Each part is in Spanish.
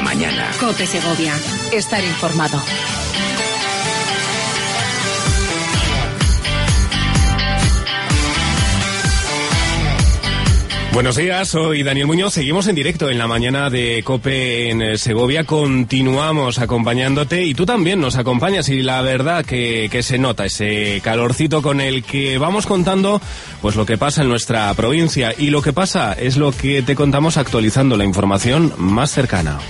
mañana. COPE Segovia. Estar informado. Buenos días, soy Daniel Muñoz. Seguimos en directo en la mañana de COPE en Segovia. Continuamos acompañándote y tú también nos acompañas. Y la verdad que se nota ese calorcito con el que vamos contando pues lo que pasa en nuestra provincia. Y lo que pasa es lo que te contamos actualizando la información más cercana.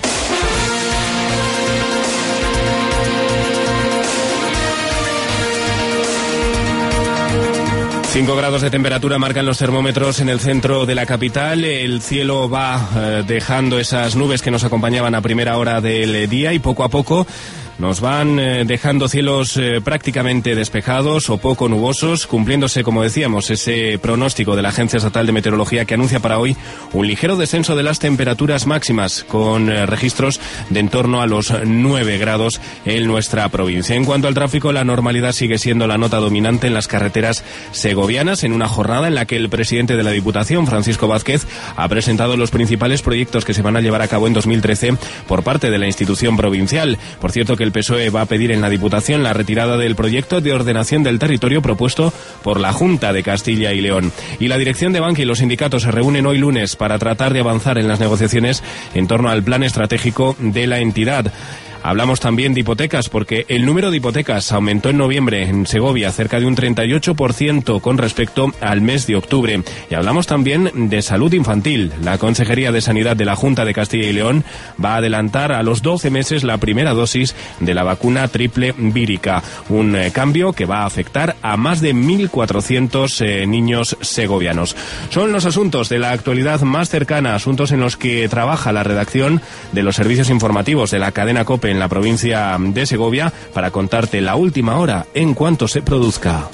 5 grados de temperatura marcan los termómetros en el centro de la capital. El cielo va dejando esas nubes que nos acompañaban a primera hora del día y poco a poco nos van dejando cielos prácticamente despejados o poco nubosos, cumpliéndose, como decíamos, ese pronóstico de la Agencia Estatal de Meteorología que anuncia para hoy un ligero descenso de las temperaturas máximas, con registros de en torno a los 9 grados en nuestra provincia. En cuanto al tráfico, la normalidad sigue siendo la nota dominante en las carreteras segovianas, en una jornada en la que el presidente de la Diputación, Francisco Vázquez, ha presentado los principales proyectos que se van a llevar a cabo en 2013 por parte de la institución provincial. Por cierto, que el PSOE va a pedir en la Diputación la retirada del proyecto de ordenación del territorio propuesto por la Junta de Castilla y León. Y la dirección de Bankia y los sindicatos se reúnen hoy lunes para tratar de avanzar en las negociaciones en torno al plan estratégico de la entidad. Hablamos también de hipotecas, porque el número de hipotecas aumentó en noviembre en Segovia cerca de un 38% con respecto al mes de octubre. Y hablamos también de salud infantil. La Consejería de Sanidad de la Junta de Castilla y León va a adelantar a los 12 meses la primera dosis de la vacuna triple vírica. Un cambio que va a afectar a más de 1.400 niños segovianos. Son los asuntos de la actualidad más cercana, asuntos en los que trabaja la redacción de los servicios informativos de la cadena COPE en la provincia de Segovia, para contarte la última hora en cuanto se produzca.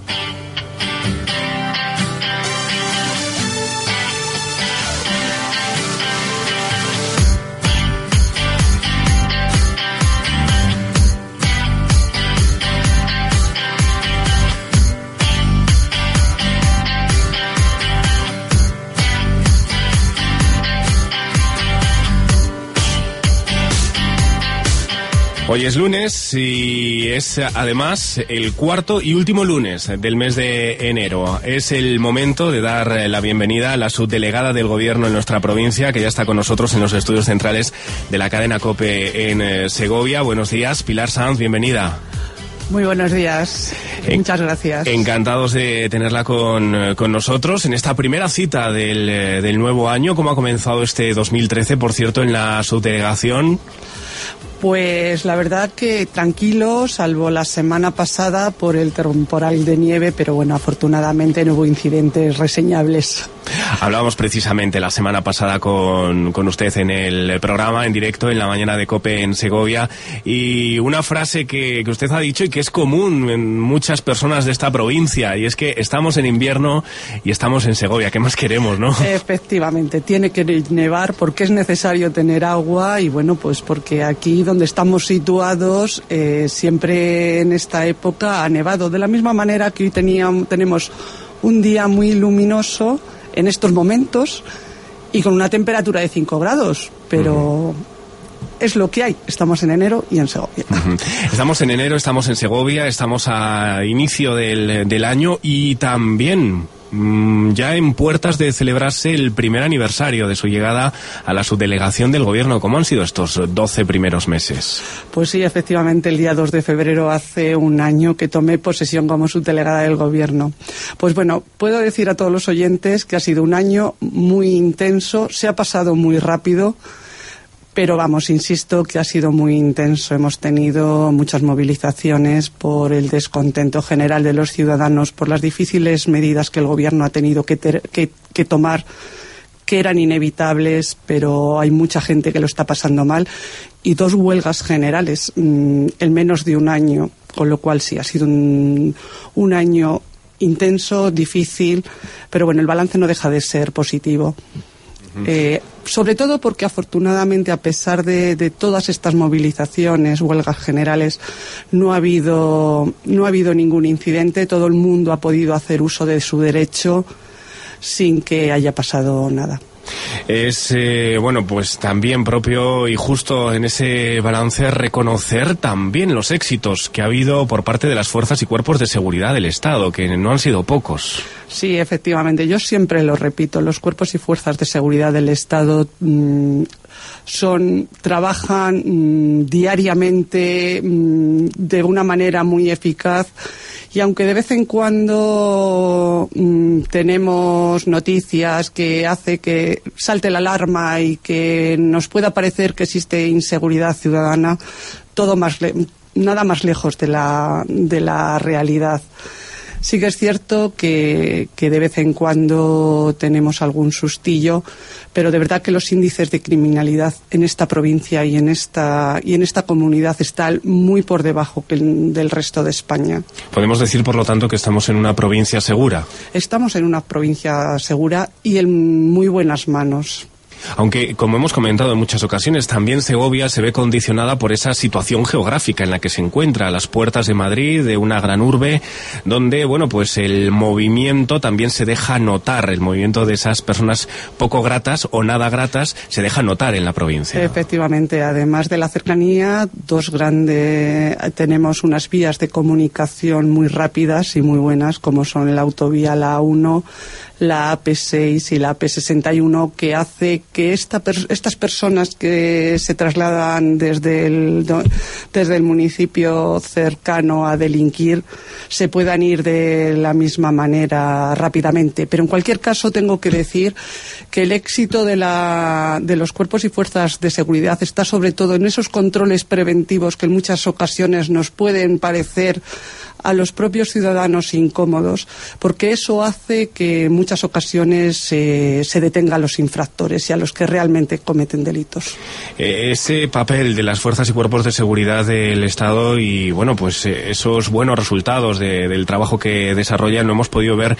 Hoy es lunes y es además el cuarto y último lunes del mes de enero. Es el momento de dar la bienvenida a la subdelegada del Gobierno en nuestra provincia, que ya está con nosotros en los estudios centrales de la cadena COPE en Segovia. Buenos días, Pilar Sanz, bienvenida. Muy buenos días, muchas gracias. Encantados de tenerla con nosotros en esta primera cita del nuevo año. ¿Cómo ha comenzado este 2013, por cierto, en la subdelegación? Pues la verdad que tranquilo, salvo la semana pasada por el temporal de nieve, pero bueno, afortunadamente no hubo incidentes reseñables. Hablábamos precisamente la semana pasada con usted en el programa, en directo, en la mañana de COPE en Segovia, y una frase que usted ha dicho y que es común en muchas personas de esta provincia, y es que estamos en invierno y estamos en Segovia. ¿Qué más queremos, no? Efectivamente, tiene que nevar porque es necesario tener agua, y bueno, pues porque aquí donde estamos situados siempre en esta época ha nevado, de la misma manera que hoy tenemos un día muy luminoso en estos momentos y con una temperatura de 5 grados, pero es lo que hay. Estamos en enero y en Segovia. Estamos en enero, estamos en Segovia, estamos a inicio del año y también ya en puertas de celebrarse el primer aniversario de su llegada a la subdelegación del Gobierno. ¿Cómo han sido estos 12 primeros meses? Pues sí, efectivamente, el día 2 de febrero hace un año que tomé posesión como subdelegada del Gobierno. Pues bueno, puedo decir a todos los oyentes que ha sido un año muy intenso, se ha pasado muy rápido, pero vamos, insisto que ha sido muy intenso. Hemos tenido muchas movilizaciones por el descontento general de los ciudadanos, por las difíciles medidas que el Gobierno ha tenido que tomar, que eran inevitables, pero hay mucha gente que lo está pasando mal, y 2 huelgas generales en menos de un año, con lo cual sí, ha sido un año intenso, difícil, pero bueno, el balance no deja de ser positivo. Sobre todo porque afortunadamente, a pesar de todas estas movilizaciones, huelgas generales, no ha habido ningún incidente. Todo el mundo ha podido hacer uso de su derecho sin que haya pasado nada. Es, bueno, pues también propio y justo en ese balance reconocer también los éxitos que ha habido por parte de las fuerzas y cuerpos de seguridad del Estado, que no han sido pocos. Sí, efectivamente. Yo siempre lo repito, los cuerpos y fuerzas de seguridad del Estado trabajan diariamente de una manera muy eficaz, y aunque de vez en cuando tenemos noticias que hace que salte la alarma y que nos pueda parecer que existe inseguridad ciudadana, nada más lejos de la realidad. Sí que es cierto que de vez en cuando tenemos algún sustillo, pero de verdad que los índices de criminalidad en esta provincia y en esta comunidad están muy por debajo del resto de España. Podemos decir, por lo tanto, que estamos en una provincia segura. Estamos en una provincia segura y en muy buenas manos. Aunque, como hemos comentado en muchas ocasiones, también Segovia se ve condicionada por esa situación geográfica en la que se encuentra, a las puertas de Madrid, de una gran urbe, donde, bueno, pues el movimiento también se deja notar, el movimiento de esas personas poco gratas o nada gratas se deja notar en la provincia. Efectivamente, además de la cercanía, tenemos unas vías de comunicación muy rápidas y muy buenas, como son la autovía, la A1, la AP6 y la AP61, que hace que estas personas que se trasladan desde el municipio cercano a delinquir se puedan ir de la misma manera rápidamente. Pero en cualquier caso tengo que decir que el éxito de los cuerpos y fuerzas de seguridad está sobre todo en esos controles preventivos que en muchas ocasiones nos pueden parecer a los propios ciudadanos incómodos, porque eso hace que en muchas ocasiones se detenga a los infractores y a los que realmente cometen delitos. Ese papel de las fuerzas y cuerpos de seguridad del Estado y, bueno, pues esos buenos resultados del trabajo que desarrollan lo hemos podido ver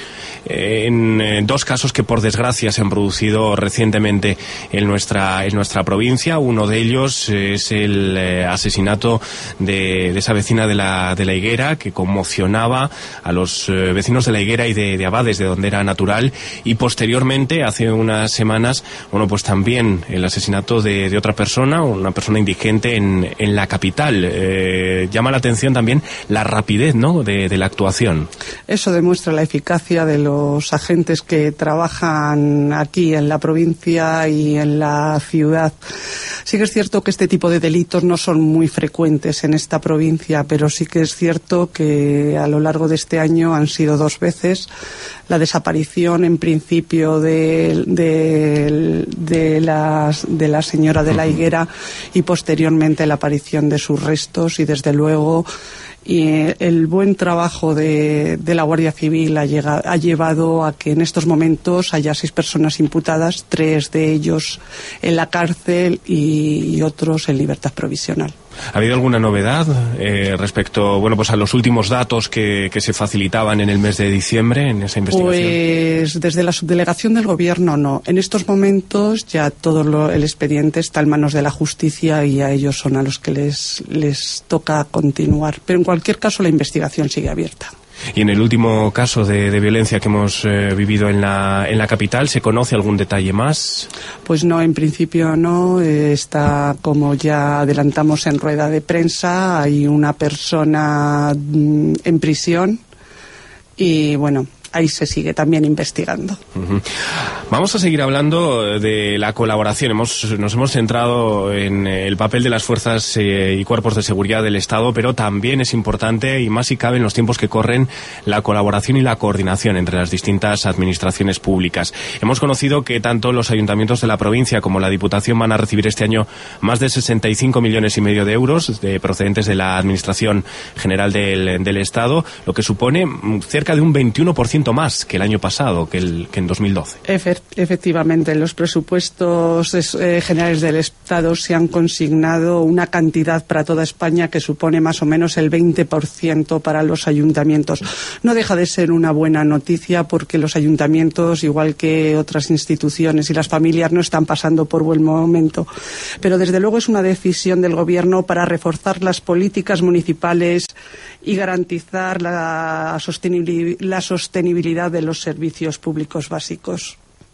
en dos casos que, por desgracia, se han producido recientemente en nuestra provincia. Uno de ellos es el asesinato de esa vecina de la Higuera, que conmocionaba a los vecinos de la Higuera y de Abades, de donde era natural, y posteriormente, hace unas semanas, bueno, pues también el asesinato de otra persona, una persona indigente en la capital. Llama la atención también la rapidez, ¿no?, de la actuación. Eso demuestra la eficacia de los agentes que trabajan aquí en la provincia y en la ciudad. Sí que es cierto que este tipo de delitos no son muy frecuentes en esta provincia, pero sí que es cierto que a lo largo de este año han sido 2 veces. La desaparición, en principio, de la señora de la Higuera, y posteriormente la aparición de sus restos, y desde luego el buen trabajo de la Guardia Civil ha llevado a que en estos momentos haya 6 personas imputadas, 3 de ellos en la cárcel y otros en libertad provisional. ¿Ha habido alguna novedad respecto, bueno, pues a los últimos datos que se facilitaban en el mes de diciembre en esa investigación? Pues desde la subdelegación del Gobierno no. En estos momentos ya todo el expediente está en manos de la justicia y a ellos son a los que les toca continuar. Pero en cualquier caso la investigación sigue abierta. Y en el último caso de violencia que hemos vivido en la capital, ¿se conoce algún detalle más? Pues no, en principio no. Está, como ya adelantamos en rueda de prensa, hay una persona en prisión y, bueno, ahí se sigue también investigando. Uh-huh. Vamos a seguir hablando de la colaboración. Nos hemos centrado en el papel de las fuerzas y cuerpos de seguridad del Estado, pero también es importante, y más si cabe en los tiempos que corren, la colaboración y la coordinación entre las distintas administraciones públicas. Hemos conocido que tanto los ayuntamientos de la provincia como la Diputación van a recibir este año más de 65,5 millones de euros procedentes de la Administración General del Estado, lo que supone cerca de un 21% más que el año pasado, que en 2012. Efectivamente, en los presupuestos generales del Estado se han consignado una cantidad para toda España que supone más o menos el 20% para los ayuntamientos. No deja de ser una buena noticia, porque los ayuntamientos, igual que otras instituciones y las familias, no están pasando por buen momento. Pero desde luego es una decisión del Gobierno para reforzar las políticas municipales y garantizar la sostenibilidad de los servicios públicos básicos.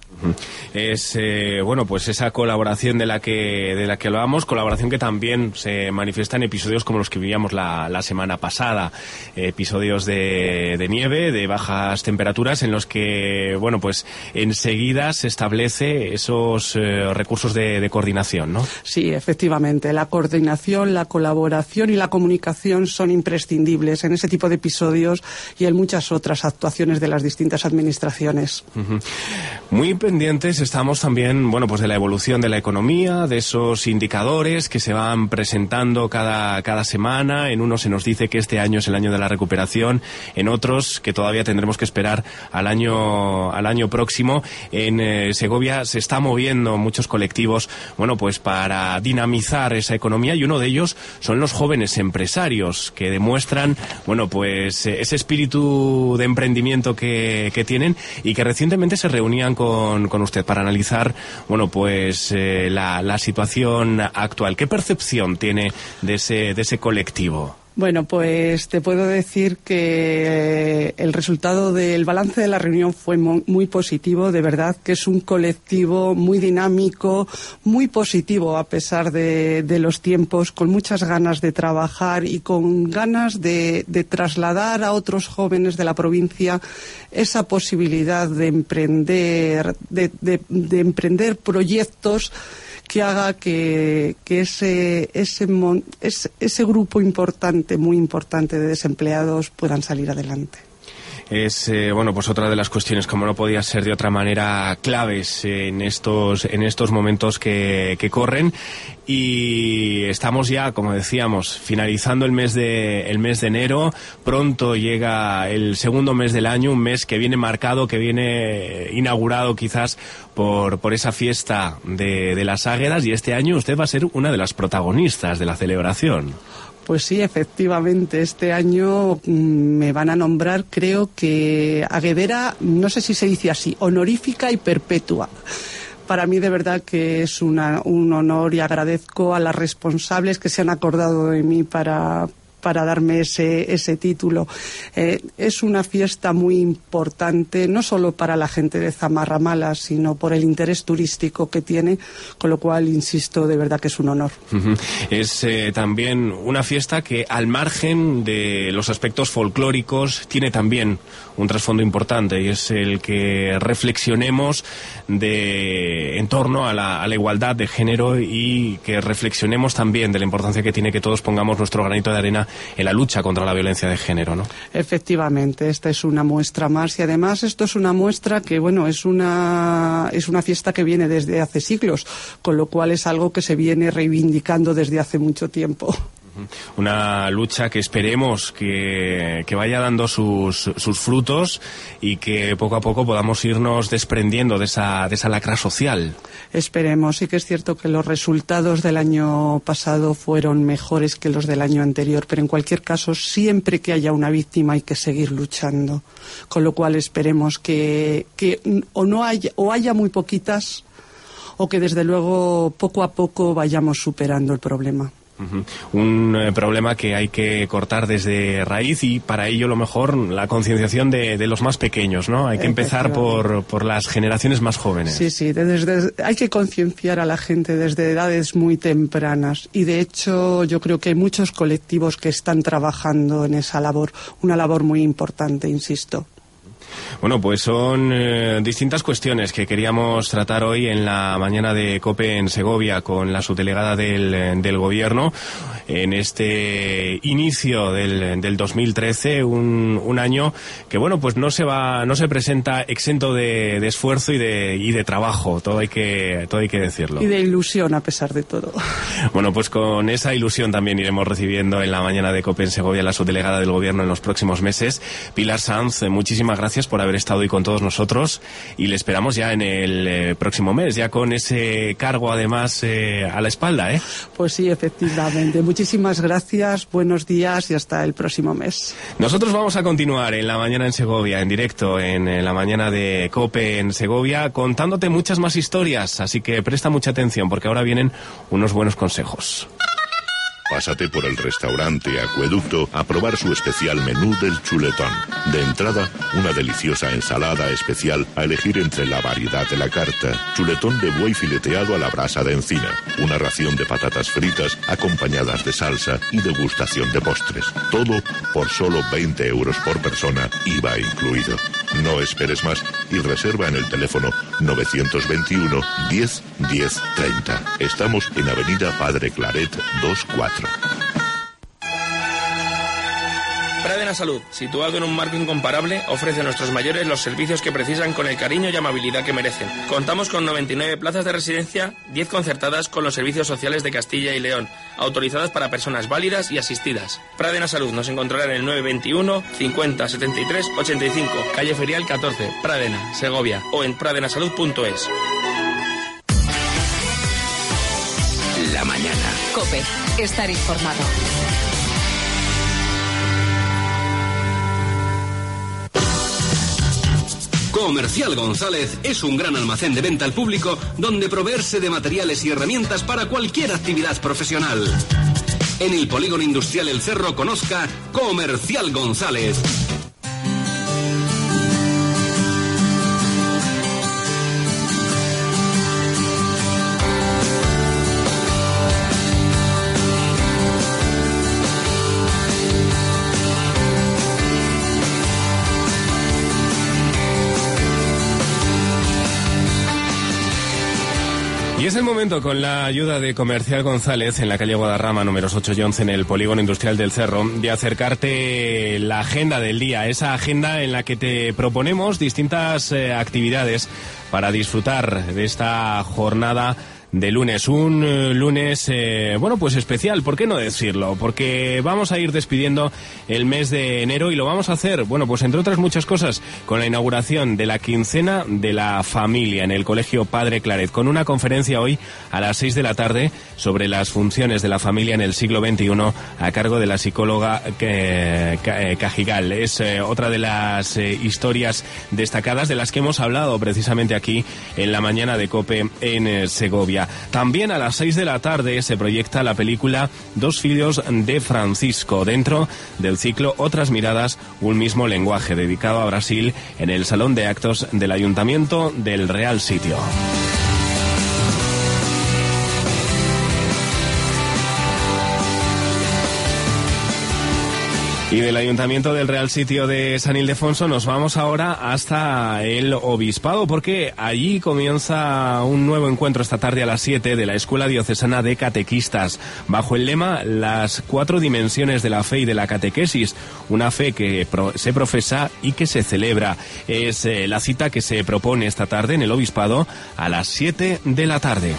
Es bueno, pues esa colaboración de la que hablábamos, colaboración que también se manifiesta en episodios como los que vivíamos la semana pasada, episodios de nieve, de bajas temperaturas, en los que, bueno, pues enseguida se establece esos recursos de coordinación, ¿no? Sí, efectivamente, la coordinación, la colaboración y la comunicación son imprescindibles en ese tipo de episodios y en muchas otras actuaciones de las distintas administraciones. Muy pendientes estamos también, bueno, pues de la evolución de la economía, de esos indicadores que se van presentando cada semana. En unos se nos dice que este año es el año de la recuperación, en otros que todavía tendremos que esperar al año próximo. En Segovia se está moviendo muchos colectivos, bueno, pues para dinamizar esa economía, y uno de ellos son los jóvenes empresarios que demuestran, bueno, pues ese espíritu de emprendimiento que tienen, y que recientemente se reunían con usted para analizar, bueno, pues la situación actual. ¿Qué percepción tiene de ese colectivo? Bueno, pues te puedo decir que el resultado del balance de la reunión fue muy positivo. De verdad que es un colectivo muy dinámico, muy positivo a pesar de los tiempos, con muchas ganas de trabajar y con ganas de trasladar a otros jóvenes de la provincia esa posibilidad de emprender, de emprender proyectos que haga que ese grupo importante, muy importante de desempleados puedan salir adelante. Es, bueno, pues otra de las cuestiones, como no podía ser de otra manera, claves en estos momentos que corren. Y estamos ya, como decíamos, finalizando el mes de enero. Pronto llega el segundo mes del año, un mes que viene marcado, que viene inaugurado quizás por esa fiesta de las Águedas, y este año usted va a ser una de las protagonistas de la celebración. Pues sí, efectivamente, este año me van a nombrar, creo que aguedera, no sé si se dice así, honorífica y perpetua. Para mí de verdad que es un honor, y agradezco a las responsables que se han acordado de mí para darme ese título. Es una fiesta muy importante, no solo para la gente de Zamarramala, sino por el interés turístico que tiene, con lo cual, insisto, de verdad que es un honor. Es también una fiesta que, al margen de los aspectos folclóricos, tiene también un trasfondo importante, y es el que reflexionemos en torno a la igualdad de género, y que reflexionemos también de la importancia que tiene que todos pongamos nuestro granito de arena en la lucha contra la violencia de género, ¿no? Efectivamente, esta es una muestra más, y además esto es una muestra que, bueno, es una fiesta que viene desde hace siglos, con lo cual es algo que se viene reivindicando desde hace mucho tiempo. Una lucha que esperemos que vaya dando sus frutos, y que poco a poco podamos irnos desprendiendo de esa lacra social. Esperemos. Sí que es cierto que los resultados del año pasado fueron mejores que los del año anterior, pero en cualquier caso, siempre que haya una víctima hay que seguir luchando. Con lo cual esperemos que haya muy poquitas, o que desde luego poco a poco vayamos superando el problema. Un problema que hay que cortar desde raíz, y para ello lo mejor la concienciación de los más pequeños, ¿no? Hay que empezar por las generaciones más jóvenes. Sí, hay que concienciar a la gente desde edades muy tempranas, y de hecho yo creo que hay muchos colectivos que están trabajando en esa labor, una labor muy importante, insisto. Bueno, pues son distintas cuestiones que queríamos tratar hoy en la mañana de COPE en Segovia con la subdelegada del Gobierno, en este inicio del 2013, un año que, bueno, pues no se presenta exento de esfuerzo y de trabajo, todo hay que decirlo. Y de ilusión, a pesar de todo. Bueno, pues con esa ilusión también iremos recibiendo en la mañana de COPE en Segovia la subdelegada del Gobierno en los próximos meses. Pilar Sanz, muchísimas gracias por haber estado hoy con todos nosotros, y le esperamos ya en el próximo mes, ya con ese cargo además a la espalda, ¿eh? Pues sí, efectivamente. Muchísimas gracias, buenos días y hasta el próximo mes. Nosotros vamos a continuar en la mañana en Segovia, en directo, en la mañana de COPE en Segovia, contándote muchas más historias, así que presta mucha atención porque ahora vienen unos buenos consejos. Pásate por el restaurante Acueducto a probar su especial menú del chuletón. De entrada, una deliciosa ensalada especial a elegir entre la variedad de la carta. Chuletón de buey fileteado a la brasa de encina. Una ración de patatas fritas acompañadas de salsa y degustación de postres. Todo por solo 20 euros por persona, IVA incluido. No esperes más y reserva en el teléfono 921 10 10 30. Estamos en Avenida Padre Claret 24. Pradena Salud, situado en un marco incomparable, ofrece a nuestros mayores los servicios que precisan con el cariño y amabilidad que merecen. Contamos con 99 plazas de residencia, 10 concertadas con los servicios sociales de Castilla y León, autorizadas para personas válidas y asistidas. Pradena Salud nos encontrará en el 921 50 73 85, calle Ferial 14, Pradena, Segovia, o en pradenasalud.es. La mañana. COPE. Estar informado. Comercial González es un gran almacén de venta al público donde proveerse de materiales y herramientas para cualquier actividad profesional. En el Polígono Industrial El Cerro conozca Comercial González. Y es el momento, con la ayuda de Comercial González, en la calle Guadarrama, números 8 y 11, en el Polígono Industrial del Cerro, de acercarte la agenda del día, esa agenda en la que te proponemos distintas actividades para disfrutar de esta jornada de lunes. Un lunes, bueno, pues especial, ¿por qué no decirlo? Porque vamos a ir despidiendo el mes de enero y lo vamos a hacer, bueno, pues entre otras muchas cosas, con la inauguración de la quincena de la familia en el Colegio Padre Claret, con una conferencia hoy a las 6 de la tarde sobre las funciones de la familia en el siglo XXI a cargo de la psicóloga Cajigal. Es otra de las historias destacadas de las que hemos hablado precisamente aquí en la mañana de COPE en Segovia. También a las 6 de la tarde se proyecta la película Dos filhos de Francisco, dentro del ciclo Otras miradas, un mismo lenguaje, dedicado a Brasil, en el Salón de Actos del Ayuntamiento del Real Sitio. Y del Ayuntamiento del Real Sitio de San Ildefonso nos vamos ahora hasta el Obispado, porque allí comienza un nuevo encuentro esta tarde a las 7 de la Escuela Diocesana de Catequistas, bajo el lema Las 4 dimensiones de la fe y de la catequesis, una fe que se profesa y que se celebra. Es la cita que se propone esta tarde en el Obispado a las 7 de la tarde.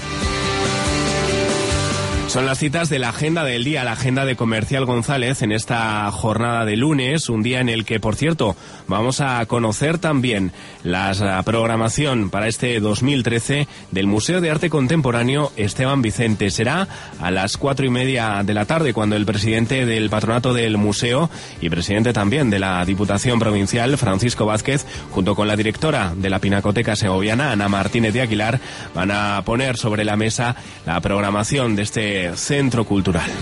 Son las citas de la agenda del día, la agenda de Comercial González en esta jornada de lunes, un día en el que, por cierto, vamos a conocer también la programación para este 2013 del Museo de Arte Contemporáneo Esteban Vicente. Será a las 4:30 de la tarde, cuando el presidente del patronato del museo y presidente también de la Diputación Provincial, Francisco Vázquez, junto con la directora de la Pinacoteca Segoviana, Ana Martínez de Aguilar, van a poner sobre la mesa la programación de este centro cultural.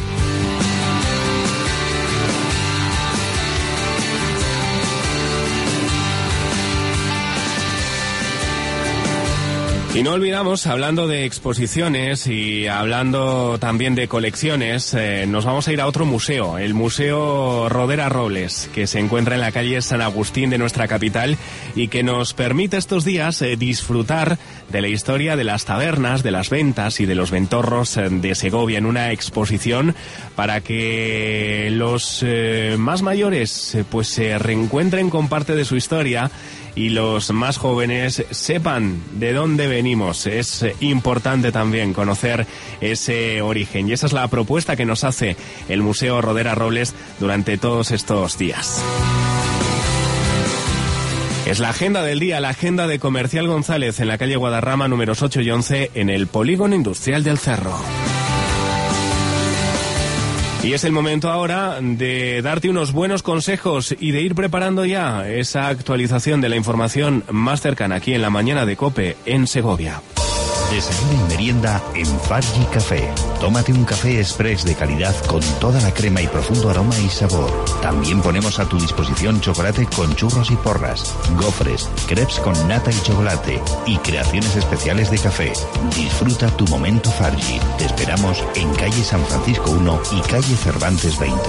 Y no olvidamos, hablando de exposiciones y hablando también de colecciones, nos vamos a ir a otro museo, el Museo Rodera Robles, que se encuentra en la calle San Agustín de nuestra capital y que nos permite estos días disfrutar de la historia de las tabernas, de las ventas y de los ventorros de Segovia, en una exposición para que los más mayores pues se reencuentren con parte de su historia y los más jóvenes sepan de dónde venimos. Es importante también conocer ese origen, y esa es la propuesta que nos hace el Museo Rodera Robles durante todos estos días. Es la agenda del día, la agenda de Comercial González en la calle Guadarrama, números 8 y 11, en el Polígono Industrial del Cerro. Y es el momento ahora de darte unos buenos consejos y de ir preparando ya esa actualización de la información más cercana aquí en la mañana de COPE en Segovia. Desayuno y merienda en Fargi Café. Tómate un café express de calidad con toda la crema y profundo aroma y sabor. También ponemos a tu disposición chocolate con churros y porras, gofres, crepes con nata y chocolate y creaciones especiales de café. Disfruta tu momento Fargi. Te esperamos en calle San Francisco 1 y calle Cervantes 20.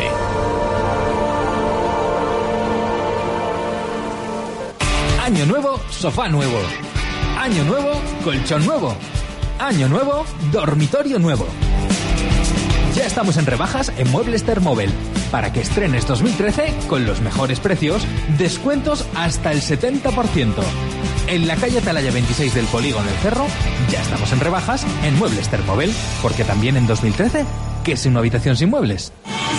Año nuevo, sofá nuevo. Año nuevo, colchón nuevo. Año nuevo, dormitorio nuevo. Ya estamos en rebajas en Muebles Termóvel. Para que estrenes 2013 con los mejores precios, descuentos hasta el 70%. En la calle Atalaya 26 del Polígono El Cerro, ya estamos en rebajas en Muebles Termóvel. Porque también en 2013, ¿qué es una habitación sin muebles?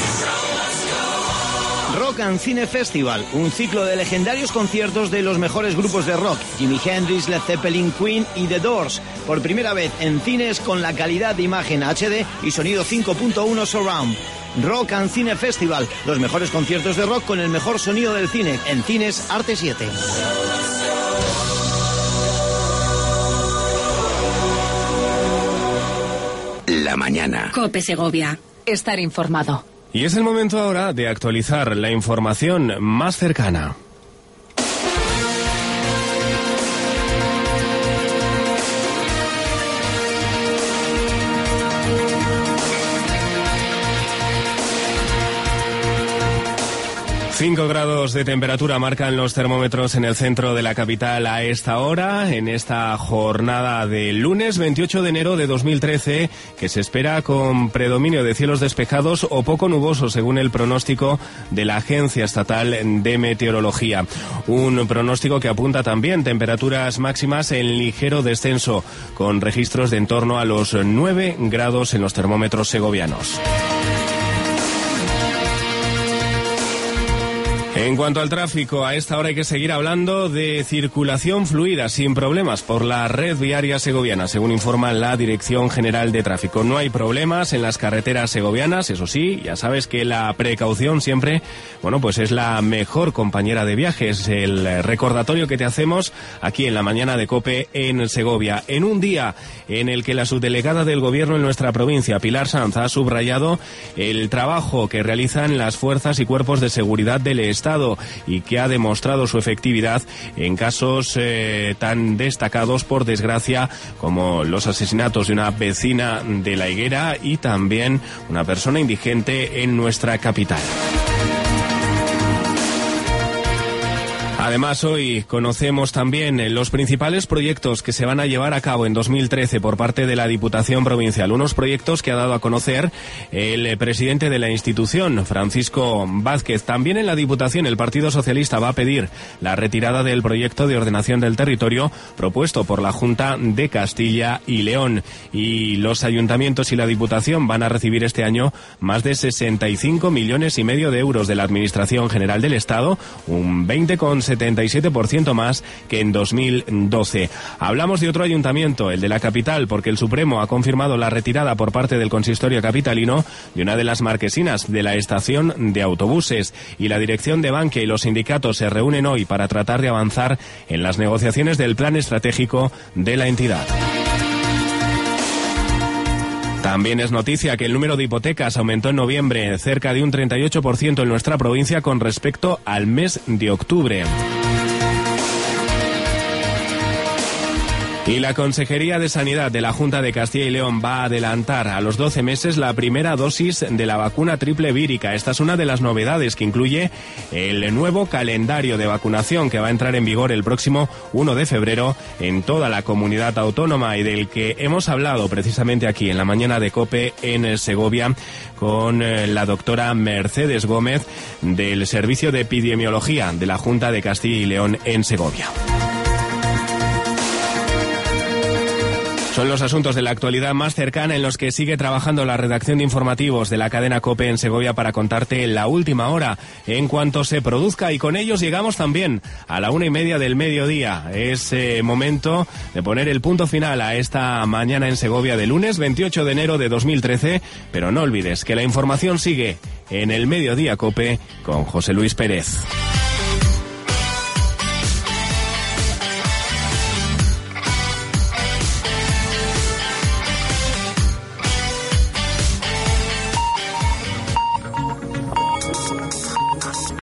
Rock and Cine Festival, un ciclo de legendarios conciertos de los mejores grupos de rock, Jimi Hendrix, Led Zeppelin, Queen y The Doors, por primera vez en cines con la calidad de imagen HD y sonido 5.1 Surround. Rock and Cine Festival, los mejores conciertos de rock con el mejor sonido del cine, en Cines Arte 7. La mañana. COPE Segovia. Estar informado. Y es el momento ahora de actualizar la información más cercana. ...5 grados de temperatura marcan los termómetros en el centro de la capital a esta hora, en esta jornada de lunes 28 de enero de 2013, que se espera con predominio de cielos despejados o poco nubosos, según el pronóstico de la Agencia Estatal de Meteorología. Un pronóstico que apunta también temperaturas máximas en ligero descenso, con registros de en torno a los 9 grados en los termómetros segovianos. En cuanto al tráfico, a esta hora hay que seguir hablando de circulación fluida sin problemas por la red viaria segoviana, según informa la Dirección General de Tráfico. No hay problemas en las carreteras segovianas, eso sí, ya sabes que la precaución siempre, pues es la mejor compañera de viajes. El recordatorio que te hacemos aquí en la mañana de COPE en Segovia, en un día en el que la subdelegada del Gobierno en nuestra provincia, Pilar Sanz, ha subrayado el trabajo que realizan las fuerzas y cuerpos de seguridad del Estado y que ha demostrado su efectividad en casos tan destacados, por desgracia, como los asesinatos de una vecina de La Higuera y también una persona indigente en nuestra capital. Además, hoy conocemos también los principales proyectos que se van a llevar a cabo en 2013 por parte de la Diputación Provincial. Unos proyectos que ha dado a conocer el presidente de la institución, Francisco Vázquez. También en la Diputación el Partido Socialista va a pedir la retirada del proyecto de ordenación del territorio propuesto por la Junta de Castilla y León. Y los ayuntamientos y la Diputación van a recibir este año más de 65,5 millones de euros de la Administración General del Estado, un 20,77% más que en 2012. Hablamos de otro ayuntamiento, el de la capital, porque el Supremo ha confirmado la retirada por parte del consistorio capitalino de una de las marquesinas de la estación de autobuses, y la dirección de Bankia y los sindicatos se reúnen hoy para tratar de avanzar en las negociaciones del plan estratégico de la entidad. También es noticia que el número de hipotecas aumentó en noviembre cerca de un 38% en nuestra provincia con respecto al mes de octubre. Y la Consejería de Sanidad de la Junta de Castilla y León va a adelantar a los 12 meses la primera dosis de la vacuna triple vírica. Esta es una de las novedades que incluye el nuevo calendario de vacunación que va a entrar en vigor el próximo 1 de febrero en toda la comunidad autónoma, y del que hemos hablado precisamente aquí en la mañana de COPE en Segovia con la doctora Mercedes Gómez del Servicio de Epidemiología de la Junta de Castilla y León en Segovia. Son los asuntos de la actualidad más cercana en los que sigue trabajando la redacción de informativos de la cadena COPE en Segovia para contarte la última hora en cuanto se produzca, y con ellos llegamos también a la 1:30 del mediodía. Es momento de poner el punto final a esta mañana en Segovia de lunes 28 de enero de 2013, pero no olvides que la información sigue en el Mediodía COPE con José Luis Pérez.